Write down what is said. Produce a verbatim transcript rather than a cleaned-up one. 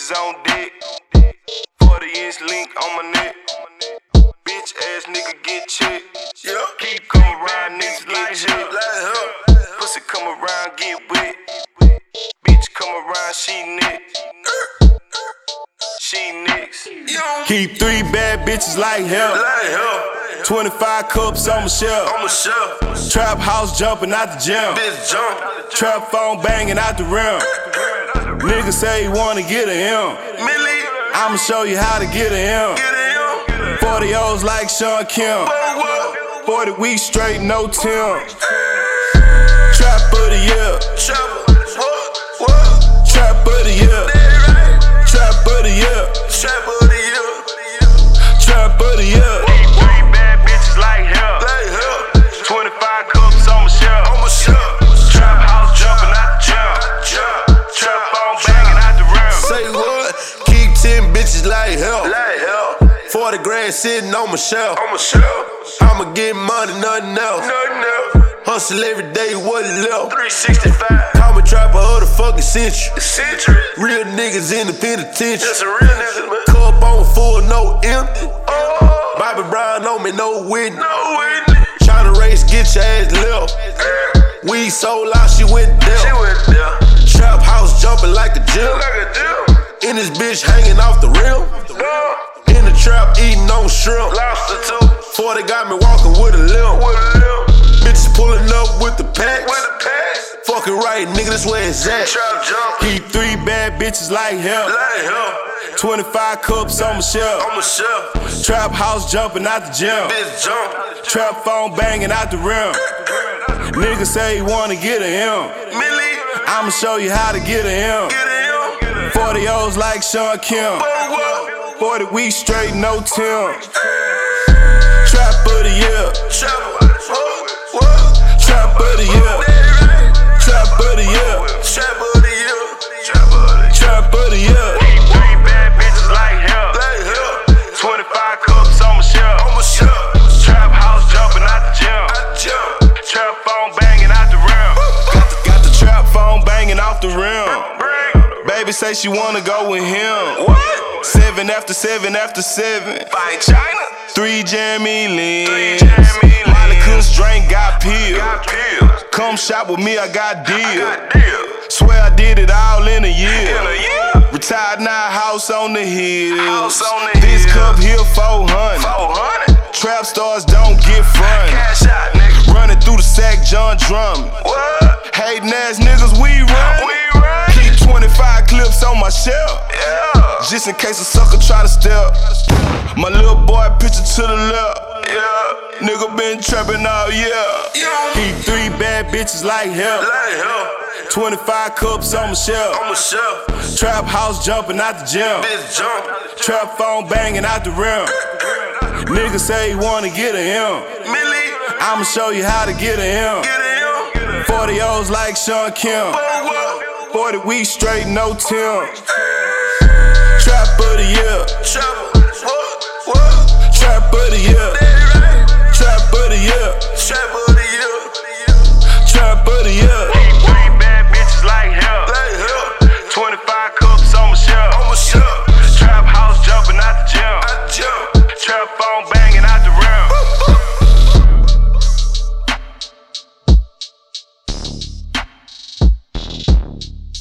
bitches on deck. forty inch link on my neck. Bitch ass nigga get checked. Keep come around, niggas get checked. Pussy come around, get wet. Bitch come around, she next. She next. Keep three bad bitches like hell. twenty-five cups on my shelf. Trap house jumping out the gym. Trap phone banging out the rim. Nigga say he wanna get a him. I'ma show you how to get a him. forty O's like Sean Kim. forty weeks straight, no Tim. Trap of the year. Trap of the year. Trap of the year. Trap of the year. Trap of the year. Three bad bitches like hell. twenty-five cups on my shelf. Trap house jumping out the gym. Trap phone banging out the rim. Say what? Keep ten bitches like hell. forty grand sitting on my shelf. I'ma get money, nothing else. Hustle every day, what left? three sixty-five. I'm a trapper of the fucking century. Real niggas in the penitentiary. That's a real nigga, man. Cup on full, no empty. Bobby Brown on me, no Whitney. No Whitney. Tryna race, get your ass left. We sold out, she went She down. went there. Trap house jumping like a gym. Like a deal. In this bitch hanging off the rim. In the trap eating on shrimp. Lobster too. forty got me walking with a limp. With a limp. Bitches pulling up with the packs. With a pass. Fucking right, nigga, that's where it's at. Trap jumping. Keep three bad bitches like hell. Like hell. twenty-five cups on my shelf. On my shelf. Trap house jumping out the gym. Bitch jump. Trap phone banging out the rim. Nigga say he wanna get a him. Millie. I'ma show you how to get a him. Get him. forty O's like Sean Kim. forty weeks straight, no Tim. Trap of the year. Trap. Trap of the year. Trap of the year. Trap of the year. Trap of the year. Trap of the year. Three bad bitches like hell. twenty-five cups on my shelf. Trap house jumping out the gym. Trap phone banging out the rim. Got the, got the trap phone banging off the rim. Baby say she wanna go with him. What? Seven after seven after seven. Fight China. Three Jeremy Lin. Three Jeremy Lin. Molly Kuntz drink got pills. Got pills. Come shop with me, I got deals. Got deals. Swear I did it all in a year. In a year. Retired now, house on the hill. House on the This hill. cup here four hundred. four hundred. Trap stars don't get front. Cash out, nigga. Running through the sack, John Drummond. What? Hating ass niggas, we run. We run. Keep twenty-five clips on my shelf. Yeah. Just in case a sucker try to step. My little boy picture to the left. Yeah. Nigga been trapping all year. Yeah. Keep three bad bitches like hell. Like hell. twenty-five cups on my shelf. On my shelf. Trap house jumping out the gym. Bitch jump. Trap phone banging out the rim. Nigga say he wanna get a him. Millie. I'ma show you how to get a him. Get him. forty O's like Sean Kim. forty weeks straight, no Tim. Trap of the year. Trap. Trap of the year. Trap of the year. Trap of the year. Trap of the year. Three bad bitches like hell. twenty-five cups on my shelf. Trap house jumping out the gym. Trap phone banging out the rim.